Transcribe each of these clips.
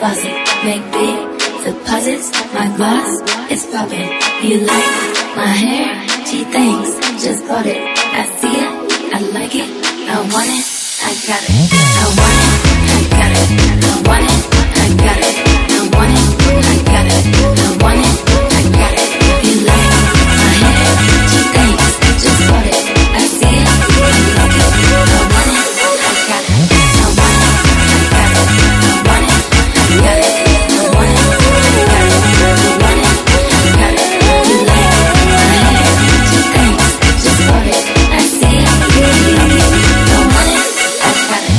bossy, make big deposits. My gloss is popping. You like my hair? She thinks just bought it. I see it, I like it, I want it, I got it. I want it, I got it. I want it, I got it. I want it, I got it. I want it, I got it. You like my hair? She thinks just bought it. I see it, I like it, I want it, I got it. I want it, I got it. I want it, I got it. I want it, I got it. I want it, I got it. You like my hair? She thinks just bought it. I see it, I like it. I want it, I got it.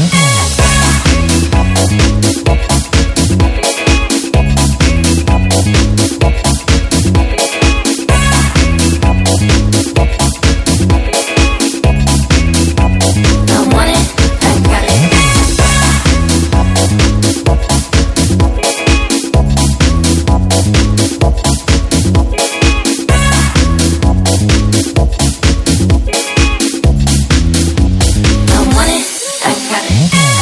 I want it, I got it.